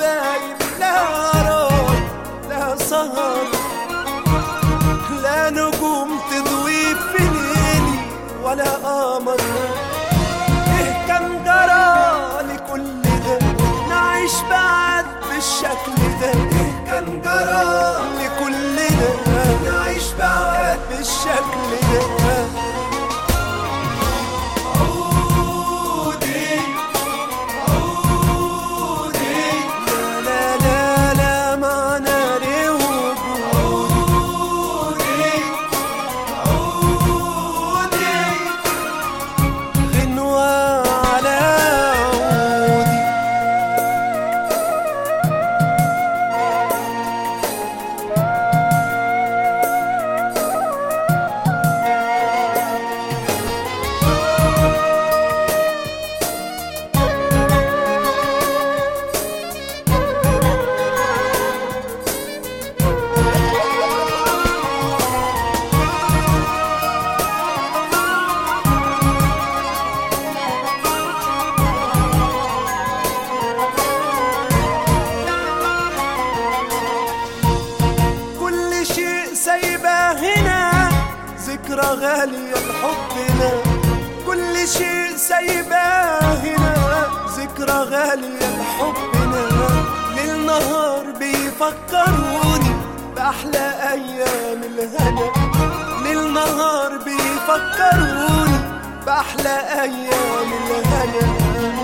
حبايب لا قرار لا سهر، لا نجوم تضوي في ليلي ولا قمر. ايه كان جرى لكل ده نعيش بعد بالشكل ده؟ ايه كان جرى لكل ده نعيش بعد بالشكل ده؟ سايبة هنا ذكرى غالية لحبنا، كل شيء سايبة هنا ذكرى غالية لحبنا. ليل نهار بيفكروني بأحلى أيام الهنا، ليل نهار بيفكروني بأحلى أيام الهنا.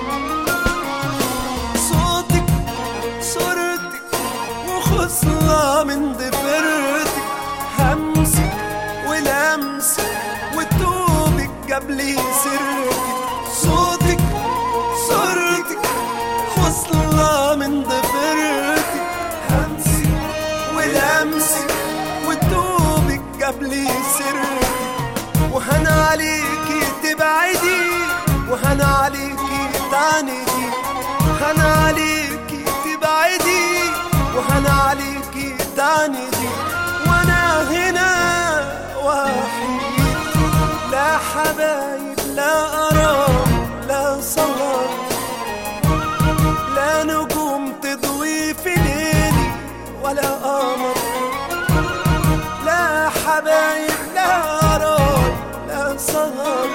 صوتك صورتك وخصلة من ضفيرتك، همسك ولمسك وتوبك جابلي سرتك. صوتك صورتك خصلة من ضفيرتك، همسك ولمسك وتوبك جابلي سرتك. وهنا عليكي تبعدي وهنا عليكي تعندي، هنا عليكي تبعدي وهنا عليكي تعندي. وانا هنا وحيد لا حبايب لا قرار لا سهر، لا نجوم تضوي في ليلي ولا قمر. لا حبايب لا قرار لا سهر،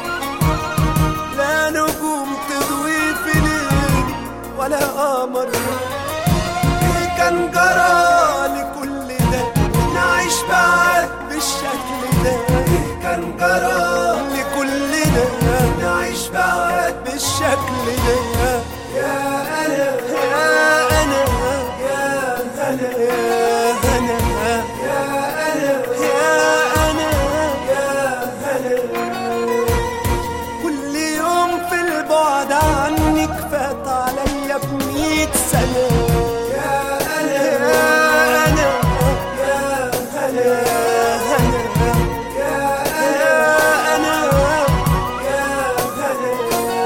لا نجوم تضوي في ليلي ولا قمر. ايه كان جرى لكل ده نعيش بعد بالشكل ده؟ ايه كان جرى لكل ده نعيش بعد بالشكل ده؟ يا أنا يا أنا يا أنا يا أنا يا أنا يا أنا يا أنا. كل يوم في البعد عنك فات عليا ب100 سنة. يا أنا يا أنا يا أنا يا أنا يا أنا.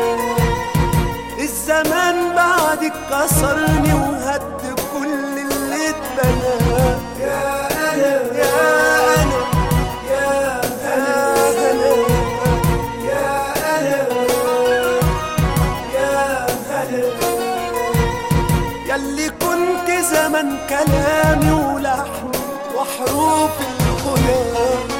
الزمان بعدك كسرني وهد كل اللي اتبنى. يا أنا يا أنا يا أنا يا أنا يا أنا. ياللي كنت زمن كلامي ولحن وحروف الغنى،